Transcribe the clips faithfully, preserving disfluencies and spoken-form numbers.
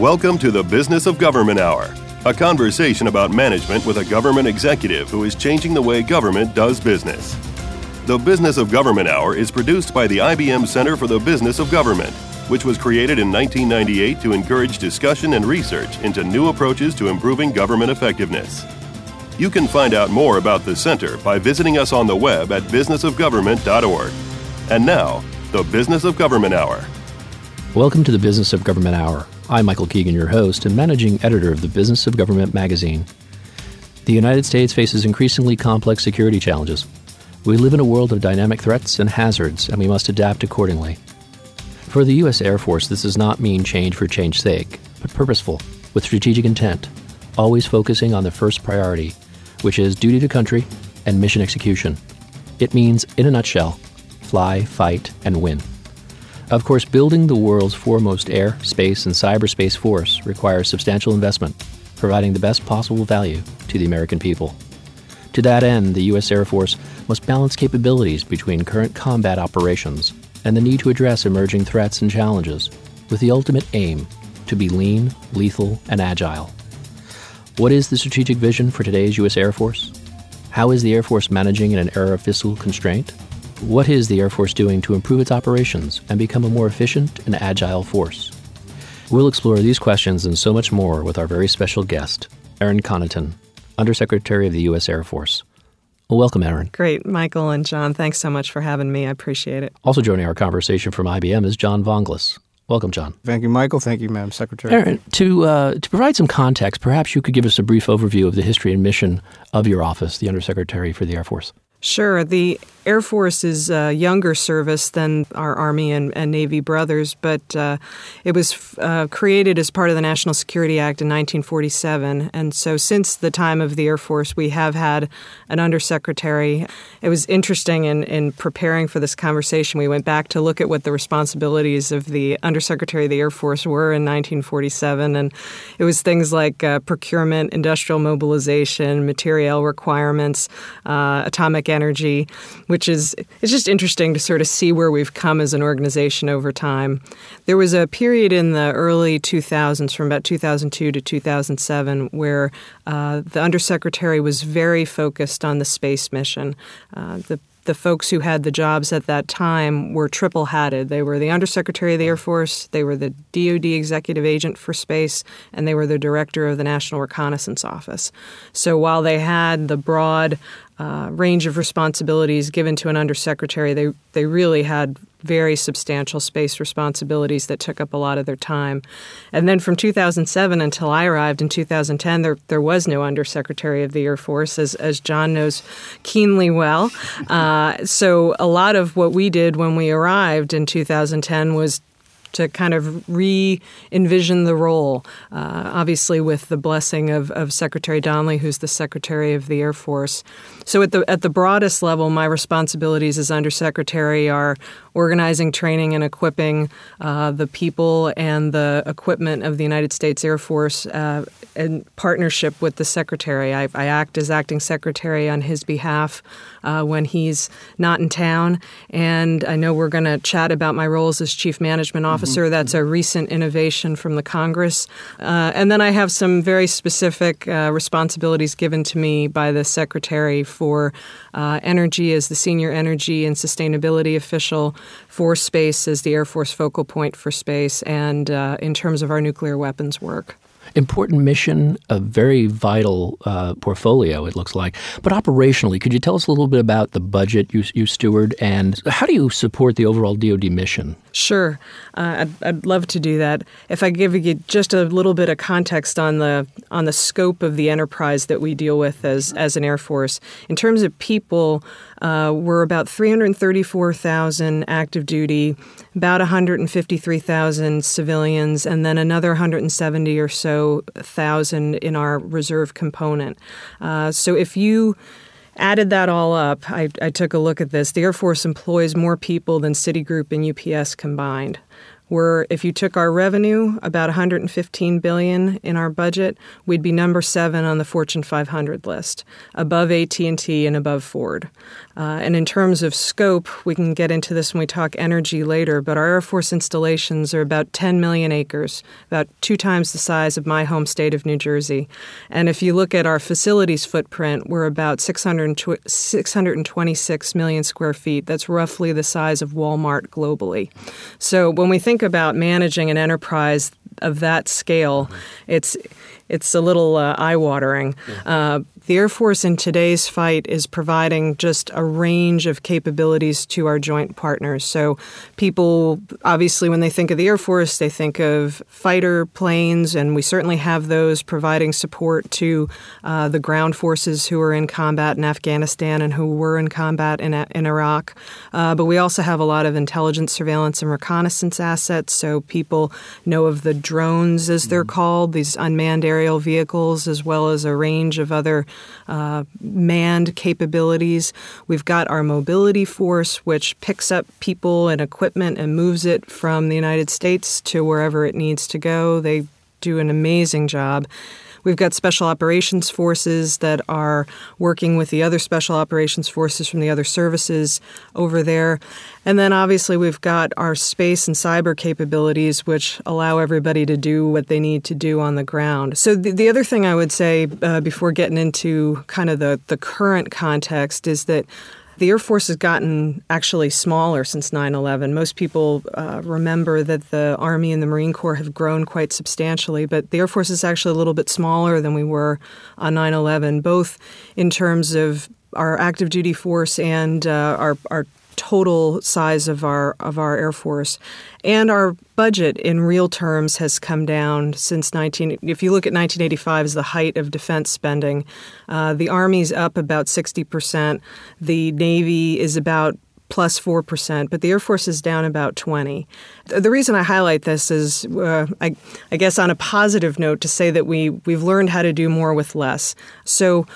Welcome to the Business of Government Hour, a conversation about management with a government executive who is changing the way government does business. The Business of Government Hour is produced by the I B M Center for the Business of Government, which was created in nineteen ninety-eight to encourage discussion and research into new approaches to improving government effectiveness. You can find out more about the center by visiting us on the web at business of government dot org. And now, the Business of Government Hour. Welcome to the Business of Government Hour. I'm Michael Keegan, your host and managing editor of the Business of Government magazine. The United States faces increasingly complex security challenges. We live in a world of dynamic threats and hazards, and we must adapt accordingly. For the U S Air Force, this does not mean change for change's sake, but purposeful, with strategic intent, always focusing on the first priority, which is duty to country and mission execution. It means, in a nutshell, fly, fight, and win. Of course, building the world's foremost air, space, and cyberspace force requires substantial investment, providing the best possible value to the American people. To that end, the U S Air Force must balance capabilities between current combat operations and the need to address emerging threats and challenges, with the ultimate aim to be lean, lethal, and agile. What is the strategic vision for today's U S Air Force? How is the Air Force managing in an era of fiscal constraint? What is the Air Force doing to improve its operations and become a more efficient and agile force? We'll explore these questions and so much more with our very special guest, Erin Connaughton, Undersecretary of the U S Air Force. Welcome, Erin. Great. Michael and John, thanks so much for having me. I appreciate it. Also joining our conversation from I B M is John Vonglis. Welcome, John. Thank you, Michael. Thank you, Madam Secretary. Erin, to, uh, to provide some context, perhaps you could give us a brief overview of the history and mission of your office, the Undersecretary for the Air Force. Sure. The Air Force is a younger service than our Army and, and Navy brothers, but uh, it was uh, created as part of the National Security Act in nineteen forty-seven. And so since the time of the Air Force, we have had an undersecretary. It was interesting in, in preparing for this conversation. We went back to look at what the responsibilities of the Undersecretary of the Air Force were in nineteen forty-seven. And it was things like uh, procurement, industrial mobilization, material requirements, uh, atomic energy, which is it's just interesting to sort of see where we've come as an organization over time. There was a period in the early two thousands, from about two thousand two to two thousand seven, where uh, the Undersecretary was very focused on the space mission. Uh, the The folks who had the jobs at that time were triple-hatted. They were the Undersecretary of the Air Force, they were the D O D Executive Agent for Space, and they were the Director of the National Reconnaissance Office. So while they had the broad uh, range of responsibilities given to an Undersecretary, they, they really had very substantial space responsibilities that took up a lot of their time. And then from two thousand seven until I arrived in two thousand ten, there there was no Undersecretary of the Air Force, as, as John knows keenly well. Uh, so a lot of what we did when we arrived in two thousand ten was to kind of re-envision the role, uh, obviously with the blessing of, of Secretary Donnelly, who's the Secretary of the Air Force. So at the at the broadest level, my responsibilities as Undersecretary are organizing, training, and equipping uh, the people and the equipment of the United States Air Force uh, in partnership with the Secretary. I, I act as acting Secretary on his behalf uh, when he's not in town. And I know we're going to chat about my roles as Chief Management Officer. Mm-hmm. That's a recent innovation from the Congress. Uh, and then I have some very specific uh, responsibilities given to me by the Secretary for uh, energy as the Senior Energy and Sustainability Official, for space as the Air Force focal point for space, and uh, in terms of our nuclear weapons work. Important mission, a very vital uh, portfolio, it looks like. But operationally, could you tell us a little bit about the budget you, you steward, and how do you support the overall D O D mission? Sure. Uh, I'd, I'd love to do that. If I give you just a little bit of context on the on the scope of the enterprise that we deal with as, as an Air Force, in terms of people, uh, we're about three hundred thirty-four thousand active duty, about one hundred fifty-three thousand civilians, and then another one hundred seventy or so thousand in our reserve component. Uh, so if you added that all up, I, I took a look at this. The Air Force employs more people than Citigroup and U P S combined. We're, if you took our revenue, about one hundred fifteen billion dollars in our budget, we'd be number seven on the Fortune five hundred list, above A T and T and above Ford. Uh, and in terms of scope, we can get into this when we talk energy later, but our Air Force installations are about ten million acres, about two times the size of my home state of New Jersey. And if you look at our facilities footprint, we're about six hundred twenty-six million square feet. That's roughly the size of Walmart globally. So when we think about managing an enterprise of that scale, mm-hmm. it's it's a little uh, eye-watering. Mm-hmm. Uh, the Air Force in today's fight is providing just a range of capabilities to our joint partners. So people, obviously, when they think of the Air Force, they think of fighter planes, and we certainly have those providing support to uh, the ground forces who are in combat in Afghanistan and who were in combat in, in Iraq. Uh, but we also have a lot of intelligence, surveillance, and reconnaissance assets. So people know of the drones, as they're called, these unmanned aerial vehicles, as well as a range of other uh, manned capabilities. We've got our mobility force, which picks up people and equipment and moves it from the United States to wherever it needs to go. They do an amazing job. We've got special operations forces that are working with the other special operations forces from the other services over there. And then obviously we've got our space and cyber capabilities, which allow everybody to do what they need to do on the ground. So the, the other thing I would say uh, before getting into kind of the, the current context is that the Air Force has gotten actually smaller since nine eleven. Most people uh, remember that the Army and the Marine Corps have grown quite substantially, but the Air Force is actually a little bit smaller than we were on nine eleven, both in terms of our active duty force and uh, our, our total size of our of our Air Force. And our budget in real terms has come down since nineteen. If you look at nineteen eighty-five as the height of defense spending, uh, the Army's up about sixty percent. The Navy is about plus four percent, but the Air Force is down about twenty. The reason I highlight this is, uh, I, I guess on a positive note, to say that we, we've learned how to do more with less. So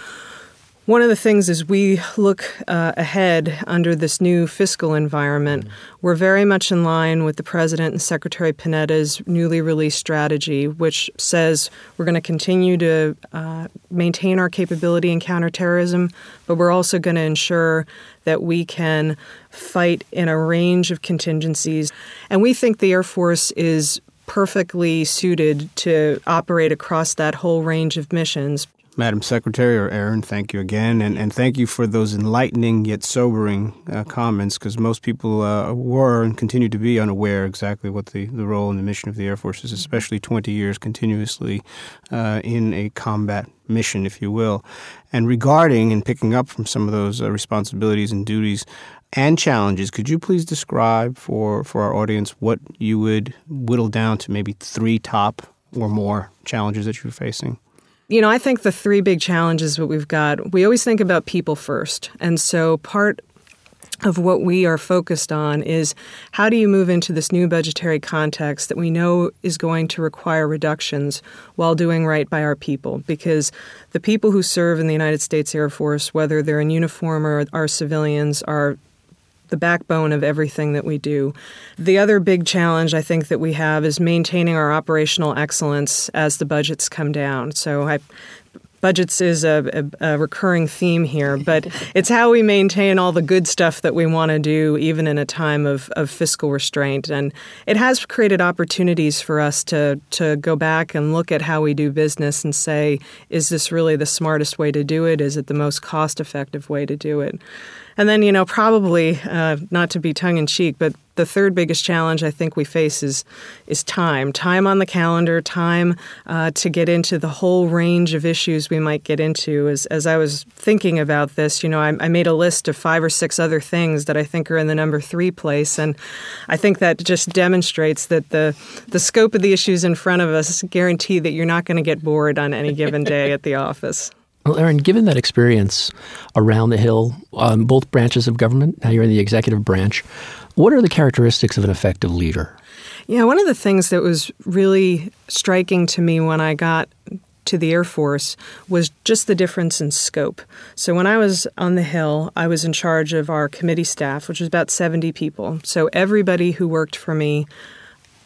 one of the things as we look uh, ahead under this new fiscal environment, mm-hmm. we're very much in line with the President and Secretary Panetta's newly released strategy, which says we're going to continue to uh, maintain our capability in counterterrorism, but we're also going to ensure that we can fight in a range of contingencies. And we think the Air Force is perfectly suited to operate across that whole range of missions. Madam Secretary, or Erin, thank you again. And, and thank you for those enlightening yet sobering uh, comments, because most people uh, were and continue to be unaware exactly what the, the role and the mission of the Air Force is, especially twenty years continuously uh, in a combat mission, if you will. And regarding and picking up from some of those uh, responsibilities and duties and challenges, could you please describe for, for our audience what you would whittle down to maybe three top or more challenges that you're facing? You know, I think the three big challenges that we've got, we always think about people first. And so part of what we are focused on is how do you move into this new budgetary context that we know is going to require reductions while doing right by our people? Because the people who serve in the United States Air Force, whether they're in uniform or are civilians, are the backbone of everything that we do. The other big challenge I think that we have is maintaining our operational excellence as the budgets come down. So I, budgets is a, a, a recurring theme here, but it's how we maintain all the good stuff that we want to do even in a time of, of fiscal restraint. And it has created opportunities for us to, to go back and look at how we do business and say, is this really the smartest way to do it? Is it the most cost-effective way to do it? And then, you know, probably, uh, not to be tongue-in-cheek, but the third biggest challenge I think we face is is time. Time on the calendar, time uh, to get into the whole range of issues we might get into. As, as I was thinking about this, you know, I, I made a list of five or six other things that I think are in the number three place. And I think that just demonstrates that the, the scope of the issues in front of us guarantee that you're not going to get bored on any given day at the office. Well, Erin, given that experience around the Hill, um, both branches of government, now you're in the executive branch, what are the characteristics of an effective leader? Yeah, one of the things that was really striking to me when I got to the Air Force was just the difference in scope. So when I was on the Hill, I was in charge of our committee staff, which was about seventy people. So everybody who worked for me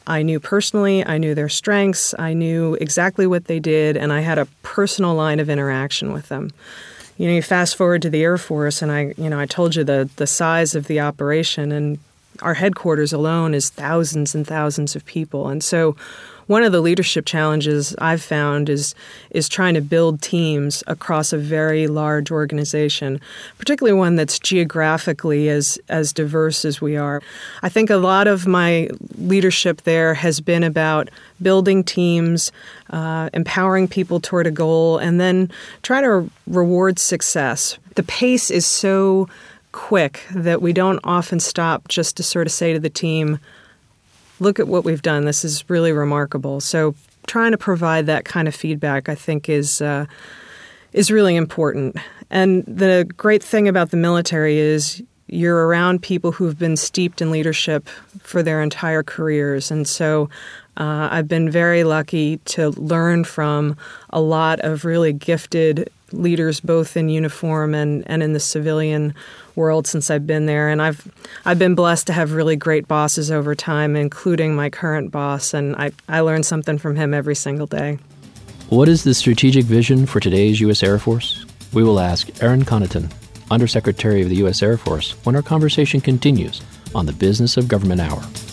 I knew personally, I knew their strengths, I knew exactly what they did, and I had a personal line of interaction with them. You know, you fast forward to the Air Force, and I, you know, I told you the the size of the operation, and our headquarters alone is thousands and thousands of people. And so one of the leadership challenges I've found is is trying to build teams across a very large organization, particularly one that's geographically as, as diverse as we are. I think a lot of my leadership there has been about building teams, uh, empowering people toward a goal, and then trying to reward success. The pace is so quick that we don't often stop just to sort of say to the team, look at what we've done. This is really remarkable. So trying to provide that kind of feedback, I think, is uh, is really important. And the great thing about the military is you're around people who've been steeped in leadership for their entire careers. And so uh, I've been very lucky to learn from a lot of really gifted leaders, both in uniform and, and in the civilian world since I've been there. And I've I've been blessed to have really great bosses over time, including my current boss, and I, I learn something from him every single day. What is the strategic vision for today's U S Air Force? We will ask Erin Connaughton, Undersecretary of the U S Air Force, when our conversation continues on the Business of Government Hour.